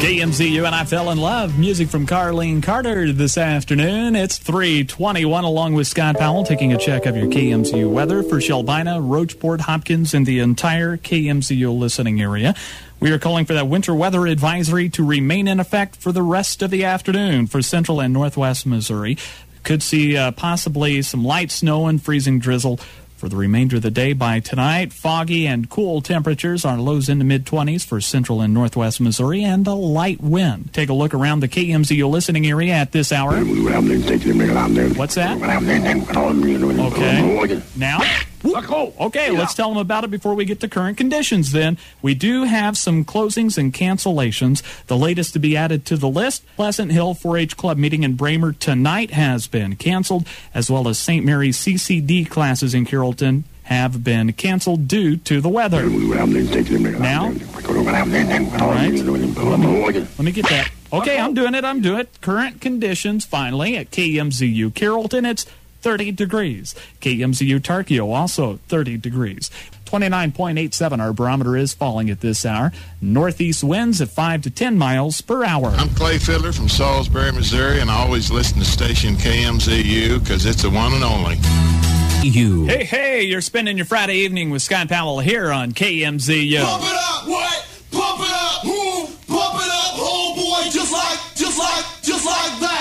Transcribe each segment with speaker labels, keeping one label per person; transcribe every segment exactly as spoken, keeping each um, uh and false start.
Speaker 1: K M Z U and I Fell in Love. Music from Carlene Carter this afternoon. It's three twenty-one along with Scott Powell taking a check of your K M Z U weather for Shelbina, Roachport, Hopkins, and the entire K M Z U listening area. We are calling for that winter weather advisory to remain in effect for the rest of the afternoon for central and northwest Missouri. Could see uh, possibly some light snow and freezing drizzle for the remainder of the day. By tonight, foggy and cool temperatures, our lows in the mid-twenties for central and northwest Missouri, and a light wind. Take a look around the K M Z U listening area at this hour. What's that? Okay. Now? Okay, let's tell them about it before we get to current conditions then. We do have some closings and cancellations. The latest to be added to the list, Pleasant Hill four H Club meeting in Bramer tonight has been canceled, as well as Saint Mary's C C D classes in Carrollton have been canceled due to the weather. Now? All right. Let me, let me get that. Okay, I'm doing it, I'm doing it. Current conditions, finally, at K M Z U Carrollton, it's thirty degrees. K M Z U Tarkio, also thirty degrees. twenty-nine point eight seven, our barometer is falling at this hour. Northeast winds at five to ten miles per hour.
Speaker 2: I'm Clay Fiddler from Salisbury, Missouri, and I always listen to station K M Z U because it's the one and only.
Speaker 1: You. Hey, hey, you're spending your Friday evening with Scott Powell here on K M Z U.
Speaker 3: Pump it up, what? Pump it up, who? Pump it up, homeboy, just like, just like, just like that.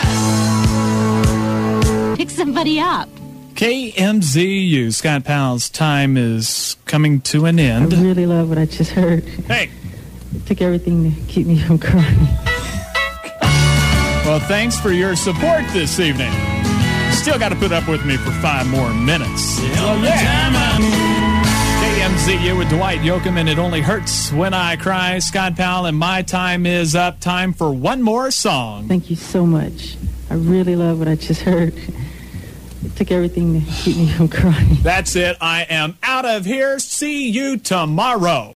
Speaker 4: Pick somebody up.
Speaker 1: K M Z U. Scott Powell's time is coming to an end.
Speaker 5: I really love what I just heard.
Speaker 1: Hey.
Speaker 5: It took everything to keep me from crying.
Speaker 1: Well, thanks for your support this evening. Still got to put up with me for five more minutes. So, yeah. K M Z U with Dwight Yoakam, and It Only Hurts When I Cry. Scott Powell, and my time is up. Time for one more song.
Speaker 5: Thank you so much. I really love what I just heard. It took everything to keep me from crying.
Speaker 1: That's it. I am out of here. See you tomorrow.